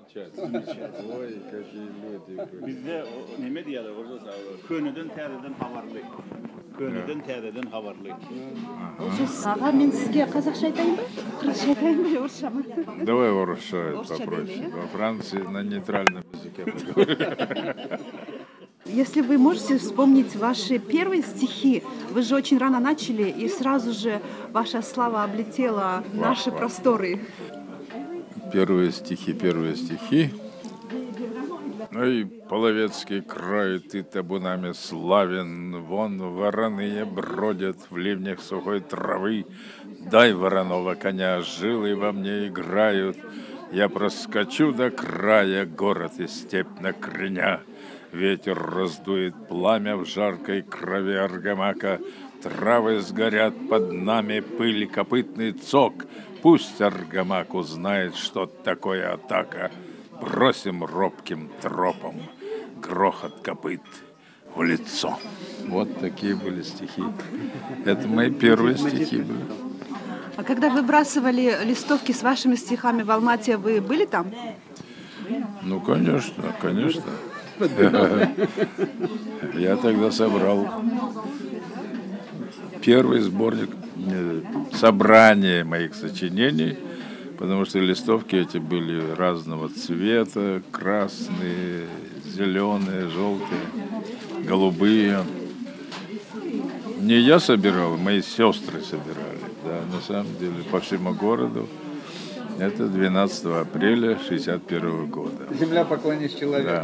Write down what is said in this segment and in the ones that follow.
Замечательно. Ой, какие люди. Bizde ne diyorlar orada sağlar. Könüden teriden havarlı. Könüden teriden havarlı. Аға, мен сізге қазақша айтайын ба? Қырғызша айтайын ба, орысша ма? Давай орысша Орысша попроще. давай, Во Франции на нейтральном языке поговорим. Если вы можете вспомнить ваши первые стихи, вы же очень рано начали, и сразу же ваша слава облетела наши просторы. Первые стихи. Ой, Половецкий край, ты табунами славен, вон вороные бродят в ливнях сухой травы. Дай вороного коня, жилы во мне играют, я проскочу до края, город и степь на креня. Ветер раздует пламя в жаркой крови аргамака, травы сгорят под нами, пыль, копытный цок. Пусть аргамак узнает, что такое атака. Бросим робким тропом грохот копыт в лицо. Вот такие были стихи. Это мои первые стихи были. А когда выбрасывали листовки с вашими стихами в Алмате, вы были там? Ну, конечно. Я тогда собрал первый сборник, собрание моих сочинений, потому что листовки эти были разного цвета, красные, зеленые, желтые, голубые. Не я собирал, мои сестры собирали, да, на самом деле, по всему городу. Это 12 апреля 1961 года. Земля, поклонись человеку. Да.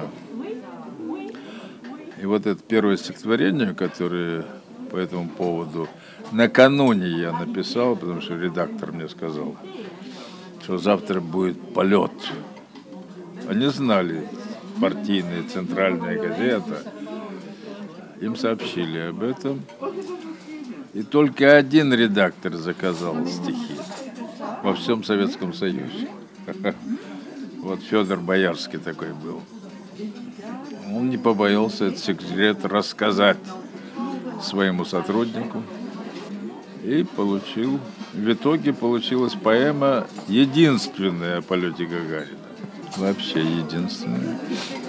И вот это первое стихотворение, которое по этому поводу накануне я написал, потому что редактор мне сказал, что завтра будет полет. Они знали, партийная центральная газета, им сообщили об этом. И только один редактор заказал стихи во всем Советском Союзе. Вот Федор Боярский такой был. Он не побоялся этот секрет рассказать своему сотруднику. И получил. В итоге получилась поэма единственная о полете Гагарина. Вообще единственная.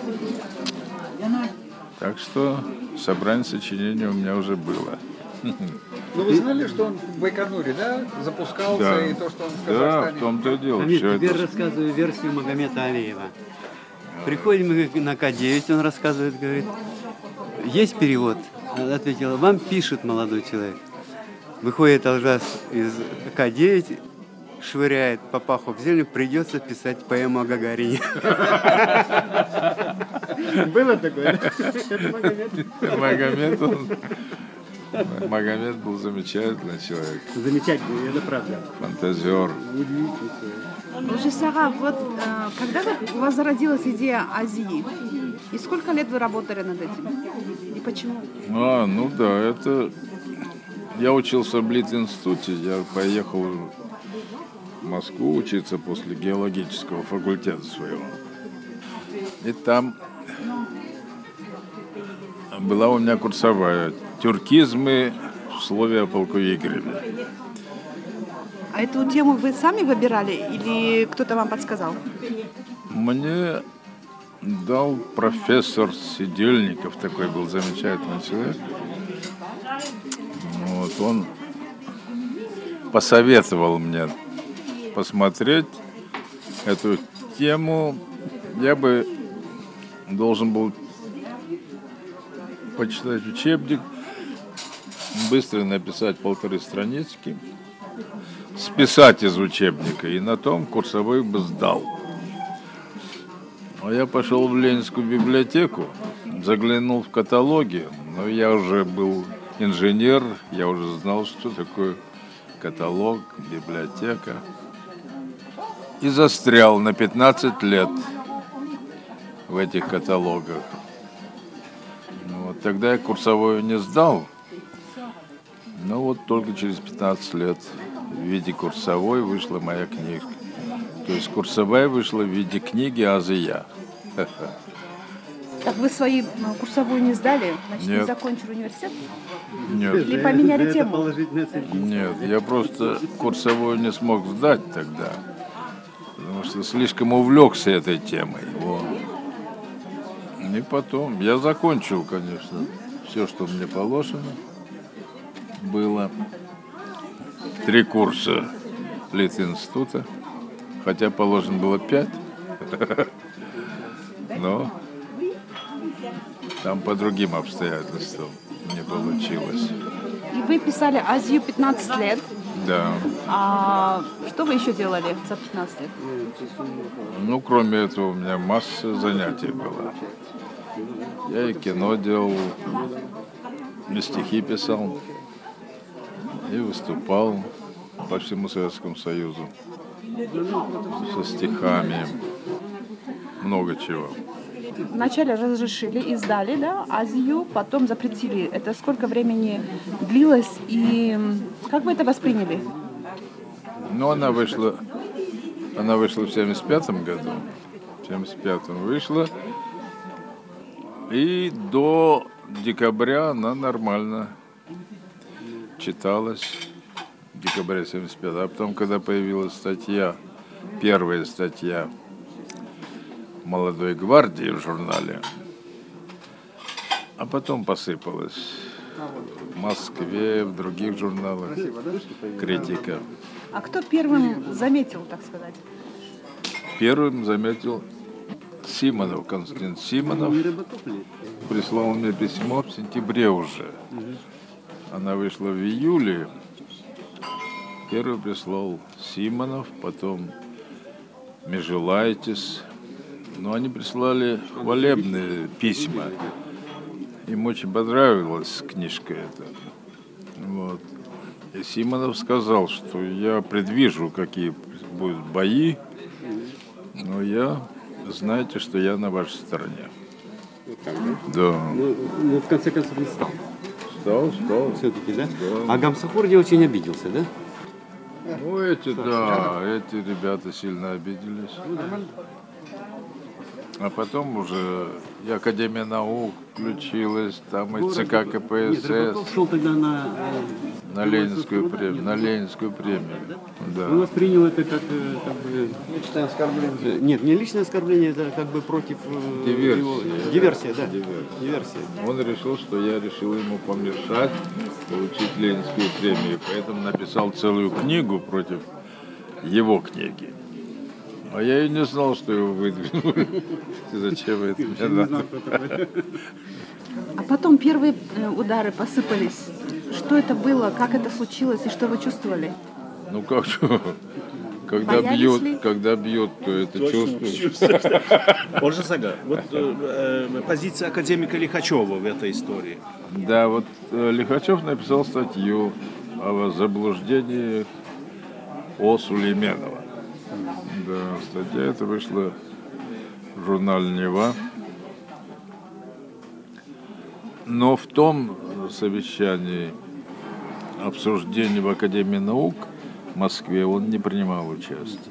Так что собрание сочинений у меня уже было. Ну вы знали, что он в Байконуре, да, запускался, Да. и то, что он в Да, Казахстане? в том-то и дело. Амир, Всё теперь это... рассказываю версию Магомета Алиева. Приходим мы на К9, он рассказывает, говорит, есть перевод? Она ответила, вам пишет молодой человек. Выходит Алжас из К9, швыряет папаху в землю, придется писать поэму о Гагарине. Было такое? Магомед был замечательный человек. Замечательно, это правда. Фантазер. Сара, вот когда у вас зародилась идея Азии? И сколько лет вы работали над этим? И почему? Ну да, это... Я учился в Литинституте, я поехал в Москву учиться после геологического факультета своего. И там была у меня курсовая «Тюркизмы в слове о полку Игореве». А эту тему вы сами выбирали или кто-то вам подсказал? Мне дал профессор Сидельников, такой был замечательный человек. Вот, он посоветовал мне посмотреть эту тему. Я бы должен был почитать учебник, быстро написать 1,5 странички, списать из учебника, и на том курсовой бы сдал. А я пошел в Ленинскую библиотеку, заглянул в каталоги, но я уже был инженер, я уже знал, что такое каталог, библиотека. И застрял на 15 лет в этих каталогах. Вот, тогда я курсовую не сдал, но вот только через 15 лет в виде курсовой вышла моя книга. То есть курсовая вышла в виде книги «Азия». Так вы свои курсовую не сдали? Значит, Нет. не закончили университет? Нет, Или поменяли тему? нет, я просто курсовую не смог сдать тогда. потому что слишком увлекся этой темой. Вот. И потом я закончил, конечно, все, что мне положено было. 3 курса Литинститута, хотя положено было 5, но там по другим обстоятельствам не получилось. И вы писали Азию 15 лет. Да. А что вы еще делали за 15 лет? Ну, кроме этого, у меня масса занятий было. Я и кино делал, и стихи писал, и выступал по всему Советскому Союзу со стихами, много чего. Вначале разрешили, издали, да, Азию, потом запретили. Это сколько времени длилось и как вы это восприняли? Ну, она вышла в 75-м году. В 75-м вышла. И до декабря она нормально читалась. Декабря 75-го. А потом, когда появилась статья, первая статья «Молодой гвардии» в журнале, а потом посыпалась в Москве, в других журналах критика. А кто первым заметил, так сказать? Первым заметил Симонов, Константин Симонов. Прислал мне письмо в сентябре уже. Она вышла в июле. Первый прислал Симонов, потом Межелайтис. Но они прислали хвалебные письма. Им очень понравилась книжка эта. Вот. И Симонов сказал, что я предвижу, какие будут бои, но знаете, что я на вашей стороне. Да. Ну, в конце концов, не стал. Стал. Все-таки, да? Да. А Гамсахурди очень обиделся, да? Ну, эти ребята сильно обиделись. А потом уже и Академия наук включилась, там и ЦК КПСС. Шел тогда На Ленинскую премию. Да. Он воспринял это как бы... Личное оскорбление. Нет, не личное оскорбление, это как бы против... Диверсия, да. Диверсия. Он решил, что я решил ему помешать получить Ленинскую премию, поэтому написал целую книгу против его книги. А я и не знал, что его выдвинули. Зачем это мне надо? А потом первые удары посыпались. Что это было, как это случилось и что вы чувствовали? Ну как же, Боялись ли? когда бьет, то это чувствуешь. Ольга, вот позиция академика Лихачева в этой истории. Да, вот Лихачев написал статью о заблуждении о Сулейменова. Да, статья эта вышла в журнале «Нева». Но в том совещании, обсуждении в Академии наук в Москве, он не принимал участия.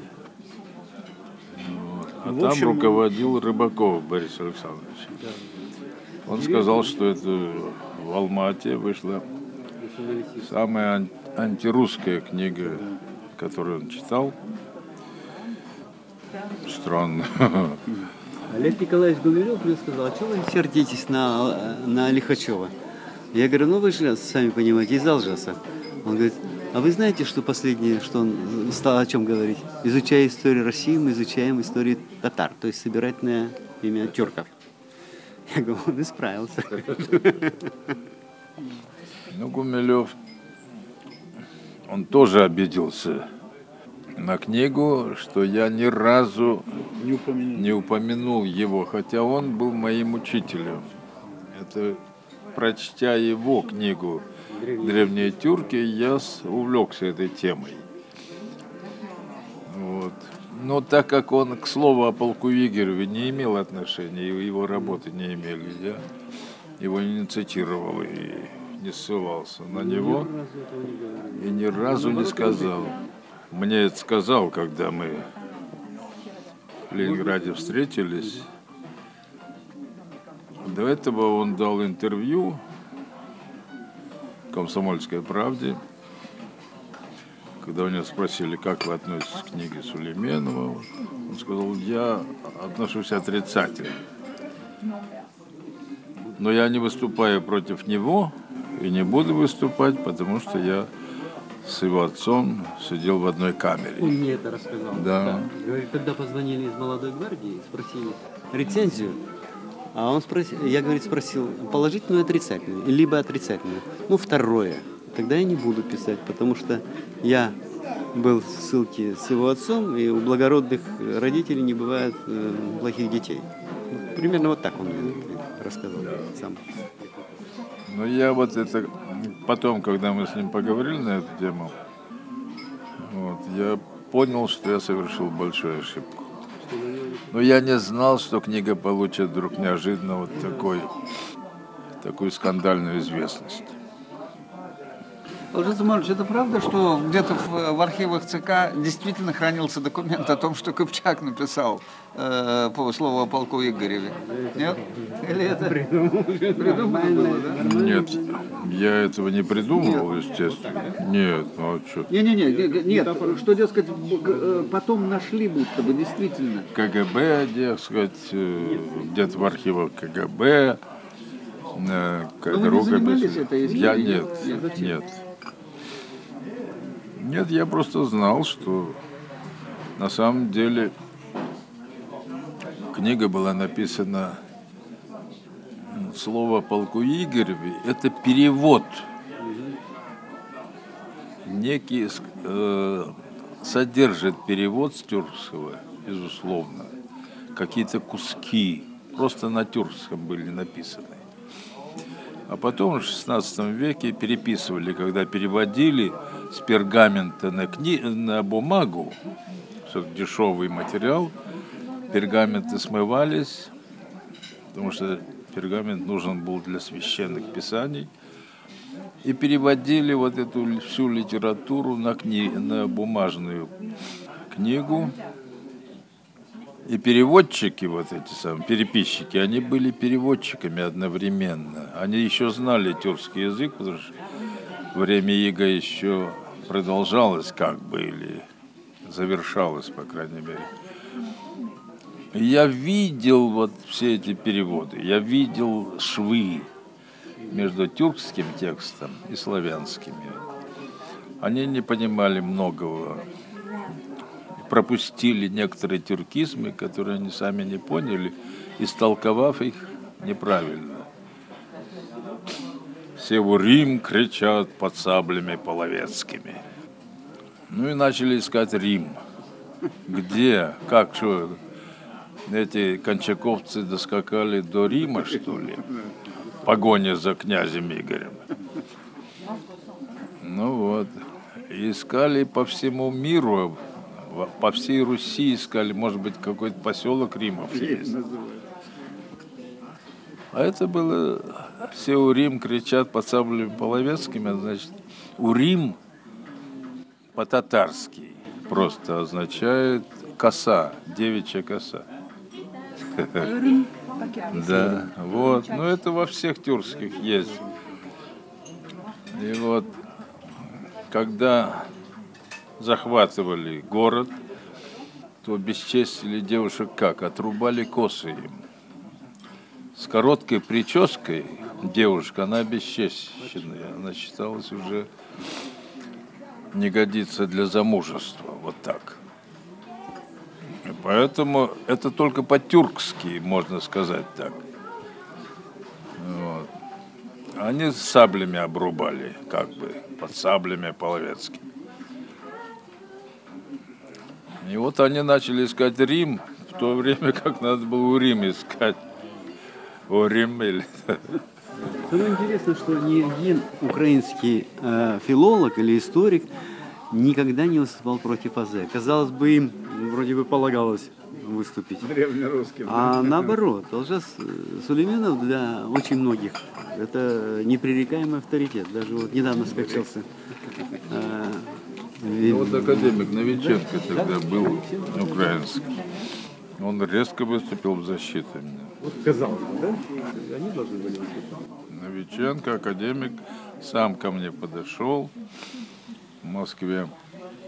Вот. А там руководил Рыбаков Борис Александрович. Он сказал, что это в Алмате вышла самая антирусская книга, которую он читал. Странно. Олег Николаевич Гумилев мне сказал, а что вы сердитесь на Лихачева? Я говорю, ну вы же сами понимаете, из Алжаса. Он говорит, а вы знаете, что последнее, что он стал о чем говорить? Изучая историю России, мы изучаем историю татар, то есть собирательное имя тюрков. Я говорю, он исправился. Ну, Гумилев, он тоже обиделся на книгу, что я ни разу не упомянул его, хотя он был моим учителем. Это, прочтя его книгу «Древние тюрки», я увлекся этой темой. Вот. Но так как он к слову о полку Игореве не имел отношения, и его работы не имели, я его не цитировал и не ссылался на него, и ни разу не сказал. Мне это сказал, когда мы в Ленинграде встретились. До этого он дал интервью «Комсомольской правде», когда у него спросили, как вы относитесь к книге Сулейменова, он сказал, я отношусь отрицательно. Но я не выступаю против него и не буду выступать, потому что я с его отцом сидел в одной камере. Он мне это рассказал. Да. Говорит, когда позвонили из молодой гвардии, спросили рецензию, а он спросил, я, говорит, спросил, положительную и отрицательную, либо отрицательную. Ну, второе. Тогда я не буду писать, потому что я был в ссылке с его отцом, и у благородных родителей не бывает плохих детей. Примерно вот так он мне рассказал сам. Но я вот это... Потом, когда мы с ним поговорили на эту тему, вот, я понял, что я совершил большую ошибку. Но я не знал, что книга получит вдруг неожиданно вот такую скандальную известность. Лжец Иванович, это правда, что где-то в архивах ЦК действительно хранился документ о том, что Кыпчак написал по слову о полку Игореве? Нет? Или это придумано было, да? Нет, я этого не придумывал, естественно. Нет, ну а что? Нет, что, дескать, потом нашли будто бы действительно. КГБ, дескать, где-то в архивах КГБ, как вы не занимались этой Я историей? нет. Нет, я просто знал, что на самом деле книга была написана, слово полку Игореве – это перевод. Некий содержит перевод с тюркского, безусловно. Какие-то куски просто на тюркском были написаны. А потом в XVI веке переписывали, когда переводили с пергамента на бумагу, дешевый материал, пергаменты смывались, потому что пергамент нужен был для священных писаний, и переводили вот эту всю литературу на бумажную книгу. И переводчики, вот эти самые переписчики, они были переводчиками одновременно. Они еще знали тюркский язык, потому что время ига еще продолжалось как бы, или завершалось, по крайней мере. И я видел вот все эти переводы, я видел швы между тюркским текстом и славянскими. Они не понимали многого. Пропустили некоторые тюркизмы, которые они сами не поняли, истолковав их неправильно. Все в Рим кричат под саблями половецкими. Ну и начали искать Рим. Где? Как? Что? Эти кончаковцы доскакали до Рима, что ли? В погоне за князем Игорем. Ну вот. Искали по всему миру. По всей Руси искали, может быть, какой-то поселок Римов есть. А это было, все Урим кричат под саблями половецкими, значит, Урим по-татарски просто означает коса, девичья коса. Да, вот, ну это во всех тюркских есть. И вот, когда захватывали город, то бесчестили девушек как? Отрубали косы им. С короткой прической девушка, она обесчещенная, она считалась уже не годится для замужества, вот так. И поэтому это только по-тюркски, можно сказать так. Вот. Они с саблями обрубали, как бы, под саблями половецкими. И вот они начали искать Рим, в то время как надо было у Рима искать. У Рима или... Самое интересное, что ни один украинский филолог или историк никогда не выступал против АЗ. Казалось бы, им вроде бы полагалось выступить. Древнерусским. А наоборот, Алжас Сулейменов для очень многих это непререкаемый авторитет. Даже вот недавно скачался. Вот академик Новиченко тогда был украинский. Он резко выступил в защиту меня. Вот казалось бы, да? Они должны были выступать. Новиченко, академик, сам ко мне подошел в Москве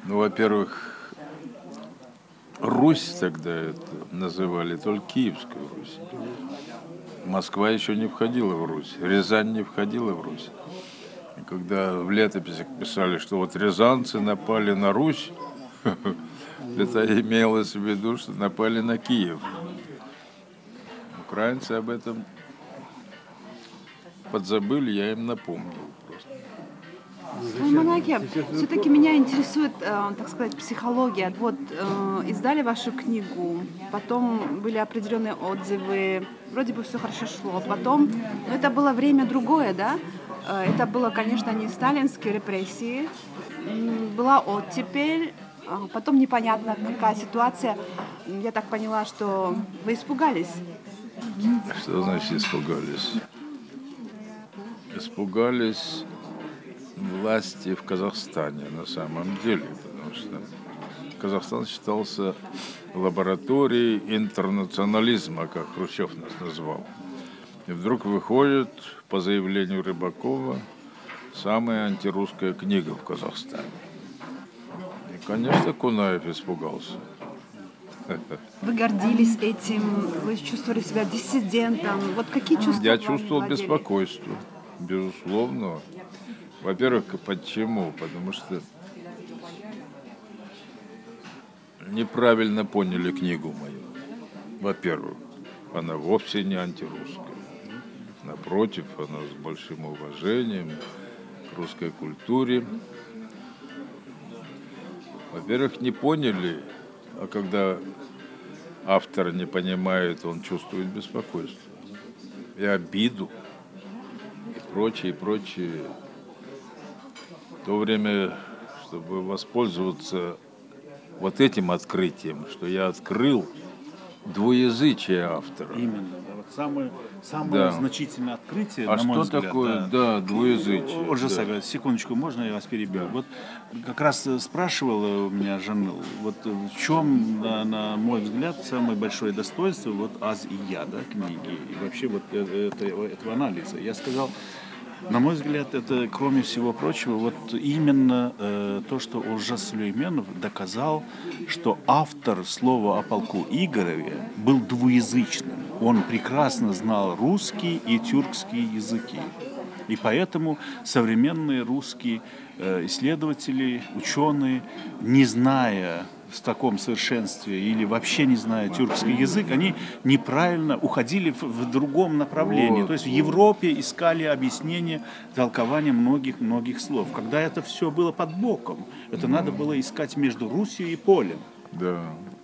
Ну, во-первых, Русь тогда это называли только Киевскую Русь. Москва еще не входила в Русь, Рязань не входила в Русь. И когда в летописях писали, что вот рязанцы напали на Русь, это имелось в виду, что напали на Киев. Украинцы об этом подзабыли, я им напомнил просто. Монахи, все-таки меня интересует, так сказать, психология. Вот издали вашу книгу, потом были определенные отзывы, вроде бы все хорошо шло. Потом, но это было время другое, да? Это было, конечно, не сталинские репрессии, была оттепель, потом непонятно, какая ситуация. Я так поняла, что вы испугались. Что значит испугались? Испугались власти в Казахстане на самом деле, потому что Казахстан считался лабораторией интернационализма, как Хрущев нас назвал. И вдруг выходит, по заявлению Рыбакова, самая антирусская книга в Казахстане. И, конечно, Кунаев испугался. Вы гордились этим, вы чувствовали себя диссидентом. Вот какие чувства? Я вами чувствовал владели? беспокойство, безусловно. Во-первых, почему? Потому что неправильно поняли книгу мою. Во-первых, она вовсе не антирусская. Напротив, она с большим уважением к русской культуре. Во-первых, не поняли, а когда автор не понимает, он чувствует беспокойство и обиду, и прочее, и прочее. В то время, чтобы воспользоваться вот этим открытием, что я открыл двуязычие автора. Именно. Да. Вот самое Да. значительное открытие, А на мой что взгляд, такое, да, двуязычие? Ольжаса, да. секундочку, можно я вас перебью? Вот как раз спрашивала у меня жена, вот в чем, на мой взгляд, самое большое достоинство вот «Аз и я», да, книги, и вообще вот этого анализа. Я сказал, на мой взгляд, это, кроме всего прочего, вот именно то, что Ольжас Сулейменов доказал, что автор слова о полку Игореве был двуязычным. Он прекрасно знал русский и тюркский языки. И поэтому современные русские исследователи, ученые, не зная в таком совершенстве или вообще не зная тюркский язык, они неправильно уходили в другом направлении. Вот. То есть в Европе искали объяснение, толкование многих слов. Когда это все было под боком, это надо было искать между Русью и полем. Да.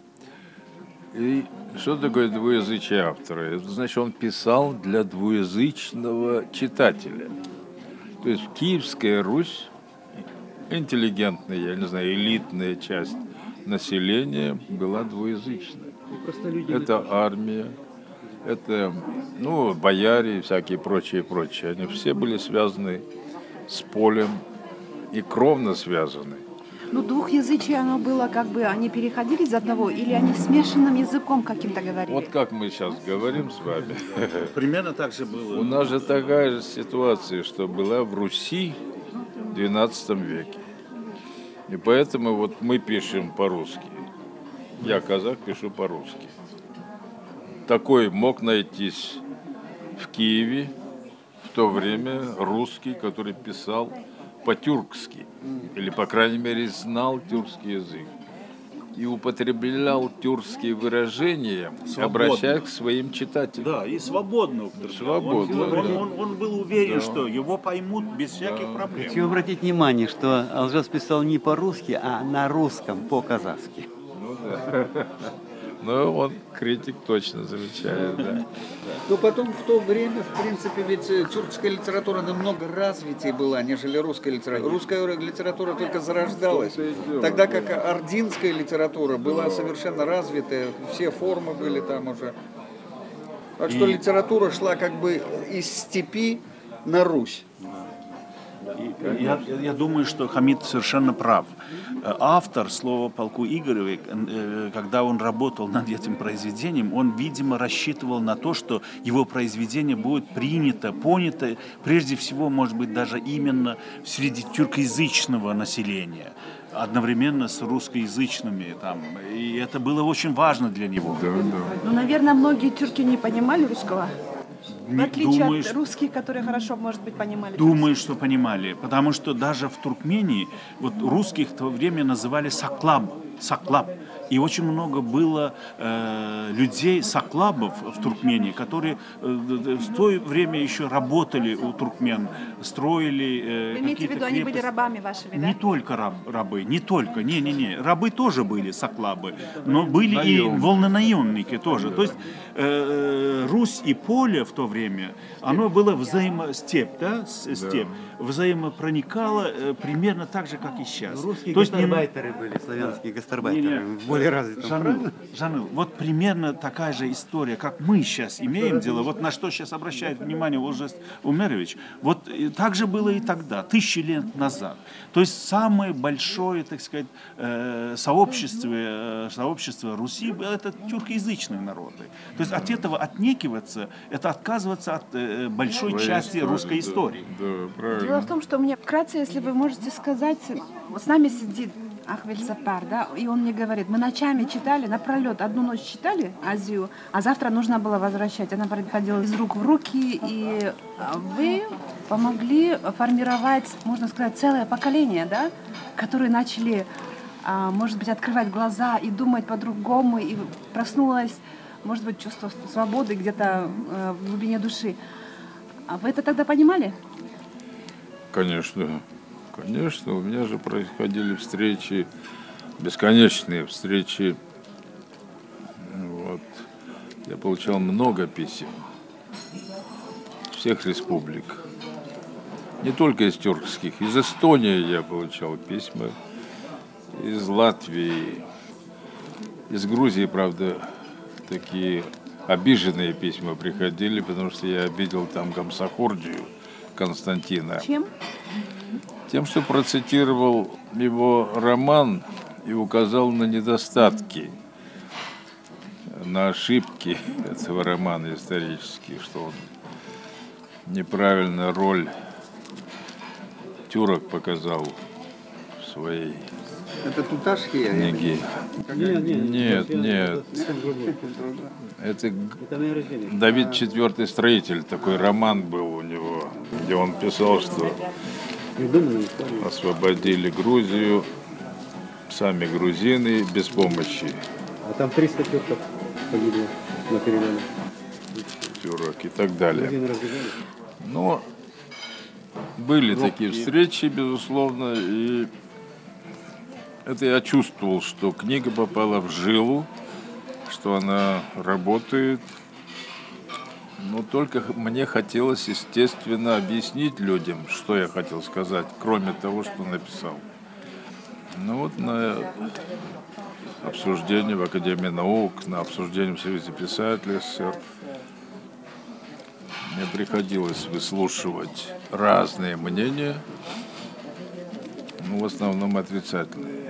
И что такое двуязычие автора? Это значит, он писал для двуязычного читателя. То есть Киевская Русь, интеллигентная, я не знаю, элитная часть населения была двуязычной. Это армия, это, ну, бояре и всякие прочие. Они все были связаны с полем и кровно связаны. Ну, двухязычие оно было, как бы, они переходили из одного, или они смешанным языком каким-то говорили? Вот как мы сейчас говорим с вами. Примерно так же было. У нас же такая же ситуация, что была в Руси в XII веке. И поэтому вот мы пишем по-русски. Я, казах, пишу по-русски. Такой мог найтись в Киеве в то время русский, который писал по-тюркски. Или, по крайней мере, знал тюркский язык. И употреблял тюркские выражения, Свободно. обращаясь к своим читателям. Да, и свободно употреблял. Свободно, да. Он был уверен, Да. что его поймут без всяких проблем. Хочу обратить внимание, что Алжас писал не по-русски, а на русском, по-казахски. Ну, он критик точно замечает, да. Но потом в то время, в принципе, ведь тюркская литература намного развитее была, нежели русская литература. Русская литература только зарождалась, тогда как ординская литература была совершенно развитая, все формы были там уже. Так что литература шла как бы из степи на Русь. Я думаю, что Хамид совершенно прав. Автор слова полку Игореве, когда он работал над этим произведением, он, видимо, рассчитывал на то, что его произведение будет принято, понято, прежде всего, может быть, даже именно среди тюркоязычного населения. одновременно с русскоязычными. Там, и это было очень важно для него. Да, да. Ну, наверное, многие тюрки не понимали русского. В Не отличие думаю, от русских, которые хорошо, может быть, понимали. Думаю, что понимали, потому что даже в Туркмении вот русских в то время называли саклаб. И очень много было людей, саклабов в Туркмении, которые в то время еще работали у туркмен, строили Вы имеете в виду, они были рабами вашими, да? Не только рабы, не только, не. Рабы тоже были саклабы, но были и волнонаемники тоже. То есть Русь и поле в то время, оно было степь, взаимопроникало примерно так же, как и сейчас. Русские То есть гастарбайтеры были, славянские гастарбайтеры, более развитым. Жаныл, вот примерно такая же история, как мы сейчас имеем дело, вот на что сейчас обращает внимание Олжас Умерович, вот так же было и тогда, 1000 лет назад. То есть самое большое, так сказать, сообщество Руси — это тюркоязычные народы. То есть от этого отнекиваться, это отказываться от большой части русской истории. Да, правильно. Дело в том, что мне вкратце, если вы можете сказать, вот с нами сидит Ахвель Сапар, да, и он мне говорит, мы ночами читали, напролет, одну ночь читали Азию, а завтра нужно было возвращать. Она переходила из рук в руки, и вы помогли формировать, можно сказать, целое поколение, да, которые начали, может быть, открывать глаза и думать по-другому, и проснулось, может быть, чувство свободы где-то в глубине души. А вы это тогда понимали? Конечно. Конечно, у меня же происходили встречи, бесконечные встречи. Вот. Я получал много писем всех республик. Не только из тюркских, из Эстонии я получал письма, из Латвии, из Грузии, правда, такие обиженные письма приходили, потому что я обидел там Гамсахурдию Константина. Чем? Тем, что процитировал его роман и указал на недостатки, на ошибки этого романа исторические, что он неправильно роль тюрок показал в своей Это Туташхия? книге. Нет. Это Давид IV Строитель, такой роман был у него, где он писал, что освободили Грузию сами грузины без помощи А там 300 тюрков погибло на переломе. тюрок и так далее. Но были такие встречи, безусловно, и это я чувствовал, что книга попала в жилу, что она работает. Но только мне хотелось, естественно, объяснить людям, что я хотел сказать, кроме того, что написал. Ну вот на обсуждении в Академии наук, на обсуждении в Союзе писателей СССР мне приходилось выслушивать разные мнения, но в основном отрицательные.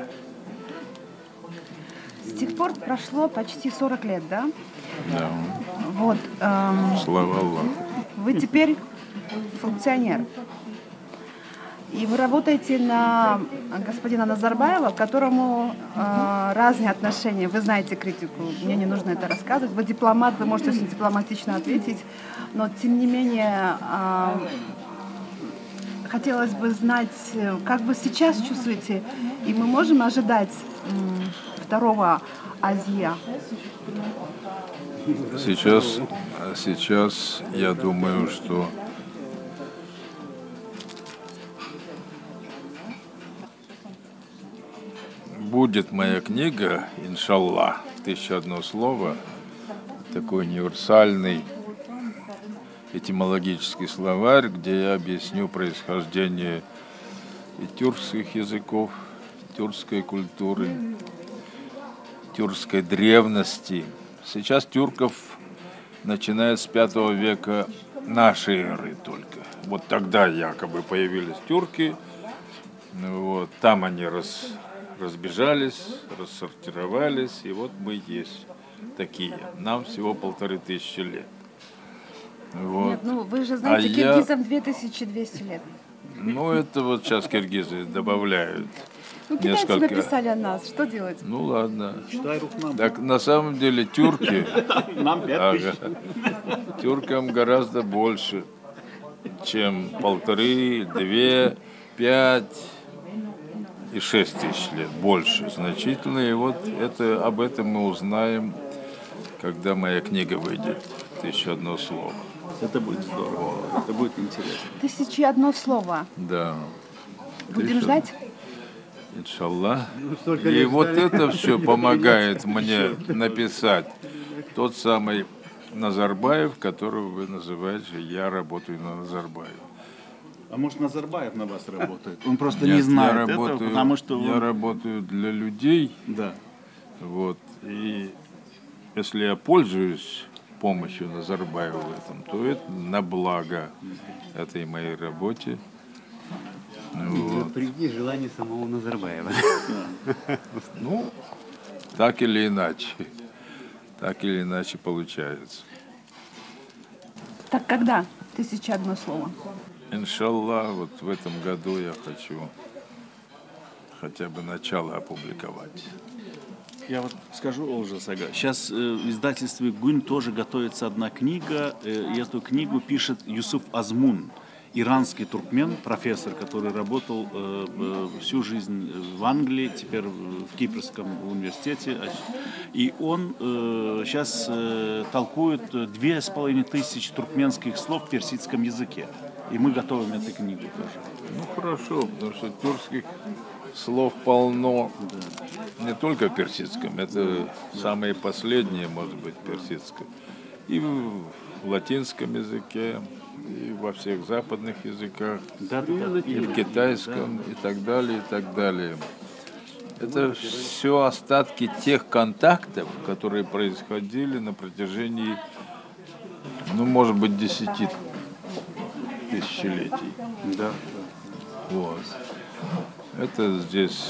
С тех пор прошло почти 40 лет, да? Да. Вот. Слава Аллаху. Вы теперь функционер. И вы работаете на господина Назарбаева, к которому разные отношения. Вы знаете критику, мне не нужно это рассказывать. Вы дипломат, вы можете очень дипломатично ответить. Но, тем не менее, хотелось бы знать, как вы сейчас чувствуете, и мы можем ожидать второго Азия? Сейчас я думаю, что будет моя книга, иншаллах, в 1001 слово, такой универсальный этимологический словарь, где я объясню происхождение и тюркских языков, тюркской культуры, тюркской древности. Сейчас тюрков начиная с V века нашей эры только. Вот тогда якобы появились тюрки, вот, там они разбежались, рассортировались, и вот мы есть такие. Нам всего 1500 лет. Вот. Нет, ну вы же знаете, киргизам 2200 лет. Ну, это вот сейчас киргизы добавляют. Ну, китайцы написали о нас, что делать? Ну ладно. Читай Рухнам. Так на самом деле тюрки, Нам 5000. тюркам гораздо больше, чем 1,5, 2, 5 и 6 тысяч лет. Больше значительно. И вот об этом мы узнаем, когда моя книга выйдет. 1001 слово. Это будет здорово. Это будет интересно. 1001 слово. Да. Будем ждать? Иншаллах. столько И лет вот ждали. это все помогает мне написать тот самый Назарбаев, которого вы называете, я работаю на Назарбаева. А может, Назарбаев на вас работает? Он просто Нет, не знает я этого, работаю, потому что... я он- работаю для людей, Да. вот, и если я пользуюсь помощью Назарбаева в этом, то это на благо этой моей работе. Вот. Вопреки желанию самого Назарбаева. Ну, так или иначе получается. Так когда? 1001 слово. Иншаллах, вот в этом году я хочу хотя бы начало опубликовать. Я вот скажу, Олжа Сага, сейчас в издательстве Гунь тоже готовится одна книга, и эту книгу пишет Юсуф Азмун, иранский туркмен, профессор, который работал всю жизнь в Англии, теперь в Кипрском университете. И он сейчас толкует 2500 туркменских слов в персидском языке. И мы готовим эту книгу тоже. Ну хорошо, потому что тюркских слов полно, не только в персидском, это самые последние, может быть, персидском. И в латинском языке, и во всех западных языках, и в китайском, и так далее, и так далее. Это все остатки тех контактов, которые происходили на протяжении, ну, может быть, 10 тысячелетий. Да. Вот. Это здесь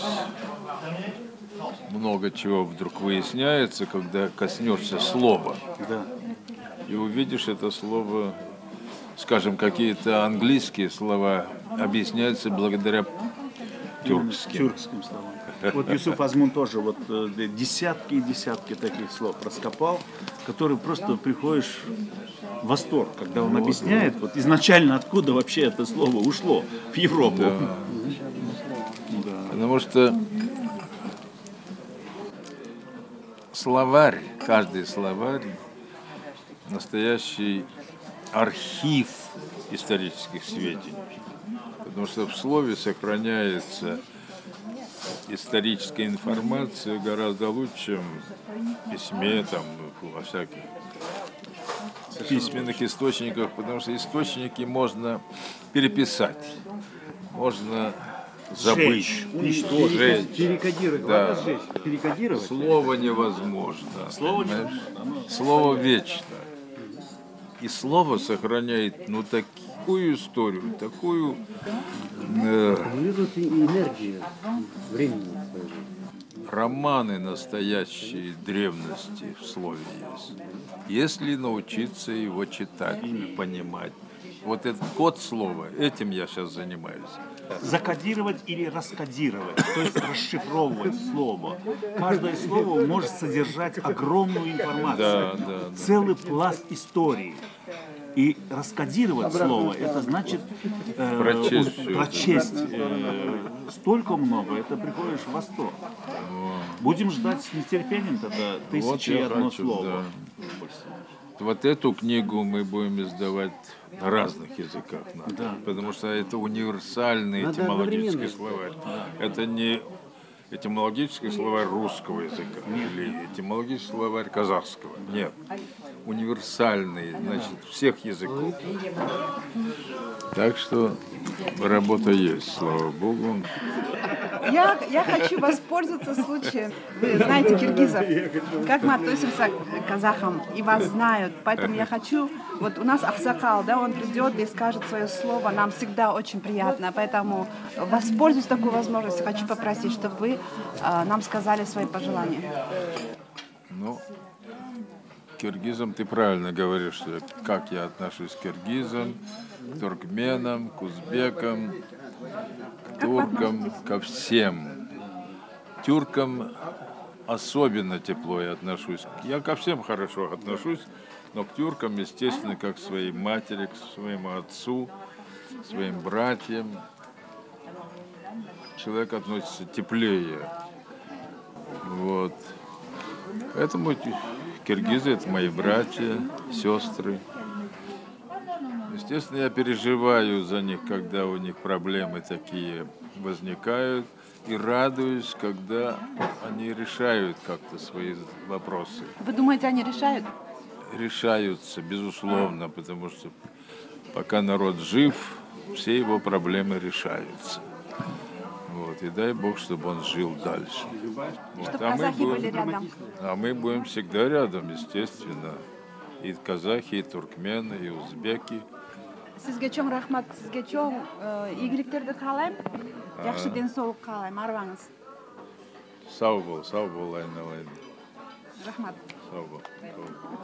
много чего вдруг выясняется, когда коснешься слова. Да. И увидишь это слово, скажем, какие-то английские слова объясняются благодаря тюркским. Тюркским словам. Вот Юсуф Азмун тоже вот десятки и десятки таких слов раскопал, которые просто приходишь в восторг, когда он объясняет, вот изначально откуда вообще это слово ушло в Европу. Потому что словарь, каждый словарь, настоящий архив исторических сведений. Потому что в слове сохраняется историческая информация гораздо лучше, чем в письме, там, во всяких письменных источниках, потому что источники можно переписать, можно забыть, Сжечь, уничтожить. Перекодировать. Да. Главное сжечь. Перекодировать. Слово невозможно. Слово понимаешь? невозможно. Слово вечно. И слово сохраняет, ну, такую историю, такую Аккумулирует энергию времени своего. романы настоящие древности в слове есть. Если научиться его читать, понимать. Вот этот код слова, этим я сейчас занимаюсь. Закодировать или раскодировать, то есть расшифровывать слово. Каждое слово может содержать огромную информацию, Да. целый пласт истории. И раскодировать слово, это значит Прочесть всё это. прочесть столько много, это приходишь в восторг. Будем ждать с нетерпением тогда Вот 1001 я хочу, слово. Вот эту книгу мы будем издавать на разных языках. Да. Потому что это универсальный Надо этимологический одновременно. словарь. Это не этимологический словарь русского языка или этимологический словарь казахского. Нет. Универсальный, значит, всех языков. Так что работа есть, слава богу. Я хочу воспользоваться случаем. Вы знаете киргизов, как мы относимся к казахам, и вас знают. Поэтому я хочу, вот у нас Ахсакал, да, он придет и скажет свое слово, нам всегда очень приятно. Поэтому воспользуюсь такой возможностью, хочу попросить, чтобы вы нам сказали свои пожелания. Ну, к киргизам ты правильно говоришь, что как я отношусь к киргизам, к туркменам, к узбекам, к туркам, ко всем. тюркам особенно тепло я отношусь. Я ко всем хорошо отношусь, но к тюркам, естественно, как к своей матери, к своему отцу, своим братьям. Человек относится теплее. Вот. Поэтому киргизы — это мои братья, сестры. Естественно, я переживаю за них, когда у них проблемы такие возникают, и радуюсь, когда они решают как-то свои вопросы. Вы думаете, они решают? Решаются, безусловно, потому что пока народ жив, все его проблемы решаются. Вот, и дай Бог, чтобы он жил дальше. Вот. Чтобы казахи были рядом. А мы будем всегда рядом, естественно. И казахи, и туркмены, и узбеки. Сізге чоң рахмат, сізге чоң игіліктерді қалаймын. Жақсы денсаулық қалаймын, арваңыз. Сау бол, айналайын. Рахмат. Сау бол.